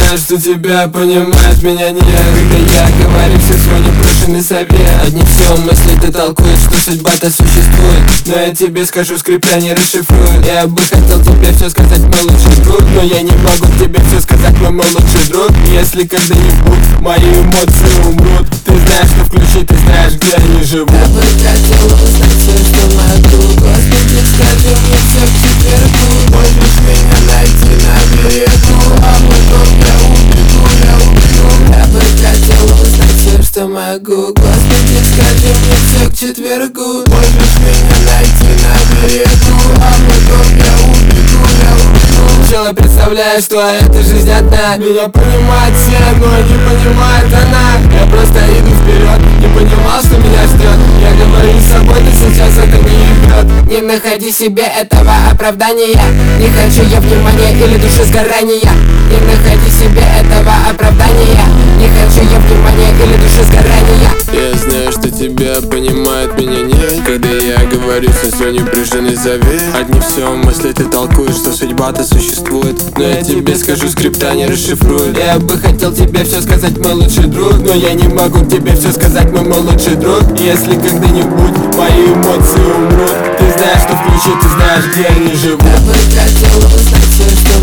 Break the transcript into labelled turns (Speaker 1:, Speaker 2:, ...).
Speaker 1: знаю, что тебя понимает, меня нет. Когда я говорю все свой непрошенный совет, одни все мысли ты толкуешь, что судьба-то существует. Но я тебе скажу, скрипя не расшифрую. Я бы хотел тебе все сказать, мой лучший друг, но я не могу тебе все сказать, мой лучший друг. Если когда-нибудь мои эмоции умрут, ты знаешь, что включить, ты знаешь, где они живут.
Speaker 2: Я бы хотел узнать все, что могу. Господи, скажи мне все к четвергу. Можешь меня найти на берегу, а потом я убегу. Я бы хотел узнать все, что могу. Господи, скажи мне все к четвергу. Можешь меня найти на берегу, а потом я убегу.
Speaker 1: Сначала представляю, что эта жизнь одна. Меня понимают все, но не понимает она. Я просто иду вперед, не понимал, что меня ждет. Я говорю с собой, но сейчас это не идет.
Speaker 2: Не находи себе этого оправдания. Не хочу я внимания или души сгорания. Не находи себе этого оправдания. Не хочу я внимания или души сгорания.
Speaker 1: Я знаю, что тебя понимает, меня нет. Когда я говорю со свой непрошенный завет, одни все мысли ты толкуешь, что судьба-то существует. Но я тебе скажу, скрипта не расшифрует. Я бы хотел тебе все сказать, мой лучший друг, но я не могу тебе все сказать, мой лучший друг. Если когда-нибудь мои эмоции умрут, ты знаешь, что включить, ты знаешь, где они живут.
Speaker 2: Я бы хотел узнать все, что